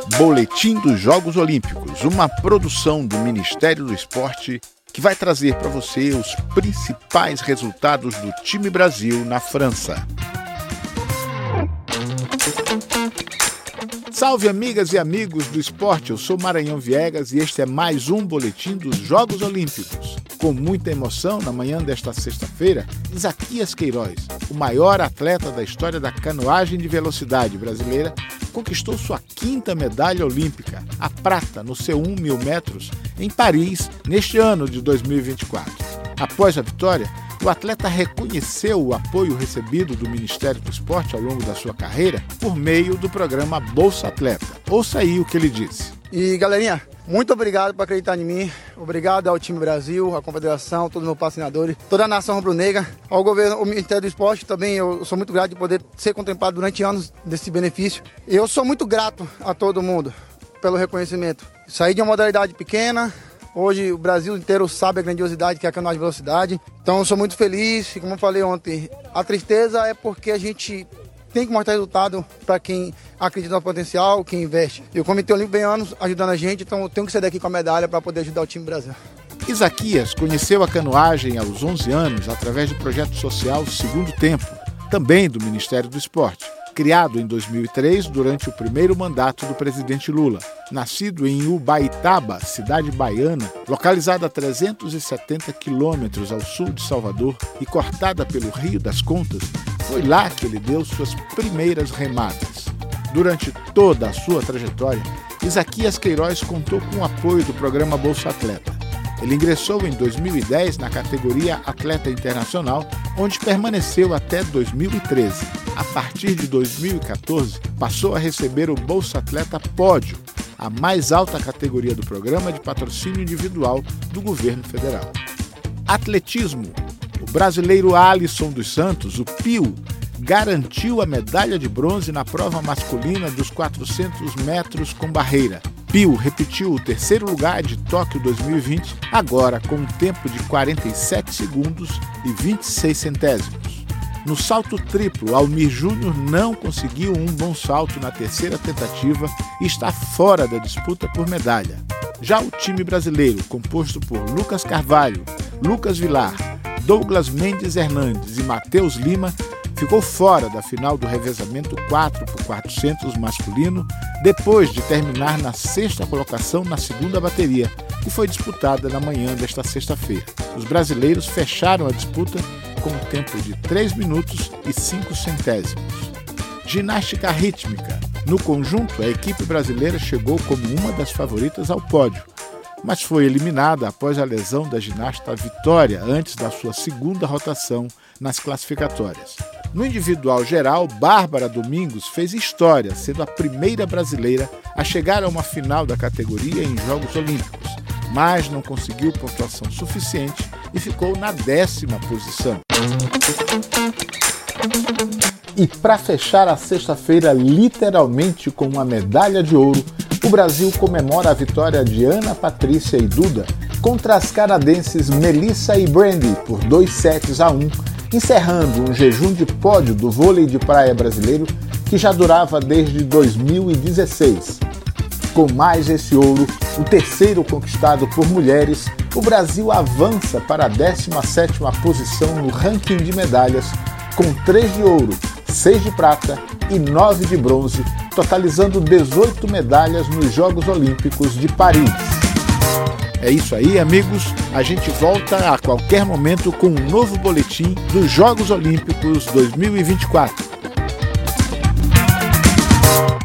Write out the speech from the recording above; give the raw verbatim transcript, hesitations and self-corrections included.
Boletim dos Jogos Olímpicos, uma produção do Ministério do Esporte que vai trazer para você os principais resultados do time Brasil na França. Salve, amigas e amigos do esporte, eu sou Maranhão Viegas e este é mais um Boletim dos Jogos Olímpicos. Com muita emoção, na manhã desta sexta-feira, Isaquias Queiroz, o maior atleta da história da canoagem de velocidade brasileira, conquistou sua quinta medalha olímpica, a prata no C um mil metros, em Paris, neste ano de dois mil e vinte e quatro. Após a vitória, o atleta reconheceu o apoio recebido do Ministério do Esporte ao longo da sua carreira por meio do programa Bolsa Atleta. Ouça aí o que ele disse. E galerinha, muito obrigado por acreditar em mim. Obrigado ao time Brasil, à Confederação, todos os meus patrocinadores, toda a nação rubro-negra, ao governo, ao Ministério do Esporte também. Eu sou muito grato de poder ser contemplado durante anos desse benefício. Eu sou muito grato a todo mundo pelo reconhecimento. Saí de uma modalidade pequena. Hoje o Brasil inteiro sabe a grandiosidade que é a canoagem de velocidade. Então eu sou muito feliz e, como eu falei ontem, a tristeza é porque a gente tem que mostrar resultado para quem acredita no potencial, quem investe. E o Comitê Olímpico vem anos ajudando a gente, então eu tenho que sair daqui com a medalha para poder ajudar o time Brasil. Isaquias conheceu a canoagem aos onze anos através do projeto social Segundo Tempo, também do Ministério do Esporte. Criado em dois mil e três, durante o primeiro mandato do presidente Lula. Nascido em Ubaitaba, cidade baiana, localizada a trezentos e setenta quilômetros ao sul de Salvador e cortada pelo Rio das Contas, foi lá que ele deu suas primeiras remadas. Durante toda a sua trajetória, Isaquias Queiroz contou com o apoio do programa Bolsa Atleta. Ele ingressou em dois mil e dez na categoria Atleta Internacional, onde permaneceu até dois mil e treze. A partir de dois mil e quatorze, passou a receber o Bolsa Atleta Pódio, a mais alta categoria do programa de patrocínio individual do governo federal. Atletismo. O brasileiro Alisson dos Santos, o Pio, garantiu a medalha de bronze na prova masculina dos quatrocentos metros com barreira. Pio repetiu o terceiro lugar de Tóquio dois mil e vinte, agora com um tempo de quarenta e sete segundos e vinte e seis centésimos. No salto triplo, Almir Júnior não conseguiu um bom salto na terceira tentativa e está fora da disputa por medalha. Já o time brasileiro, composto por Lucas Carvalho, Lucas Vilar, Douglas Mendes Hernandes e Matheus Lima, ficou fora da final do revezamento quatro por quatrocentos masculino, depois de terminar na sexta colocação na segunda bateria, que foi disputada na manhã desta sexta-feira. Os brasileiros fecharam a disputa com um tempo de três minutos e cinco centésimos. Ginástica rítmica. No conjunto, a equipe brasileira chegou como uma das favoritas ao pódio, mas foi eliminada após a lesão da ginasta Vitória antes da sua segunda rotação nas classificatórias. No individual geral, Bárbara Domingos fez história, sendo a primeira brasileira a chegar a uma final da categoria em Jogos Olímpicos, mas não conseguiu pontuação suficiente e ficou na décima posição. E para fechar a sexta-feira literalmente com uma medalha de ouro, o Brasil comemora a vitória de Ana Patrícia e Duda contra as canadenses Melissa e Brandy por dois sets a um, encerrando um jejum de pódio do vôlei de praia brasileiro que já durava desde dois mil e dezesseis. Com mais esse ouro, o terceiro conquistado por mulheres, o Brasil avança para a décima sétima posição no ranking de medalhas, com três de ouro, seis de prata e nove de bronze, totalizando dezoito medalhas nos Jogos Olímpicos de Paris. É isso aí, amigos. A gente volta a qualquer momento com um novo boletim dos Jogos Olímpicos dois mil e vinte e quatro.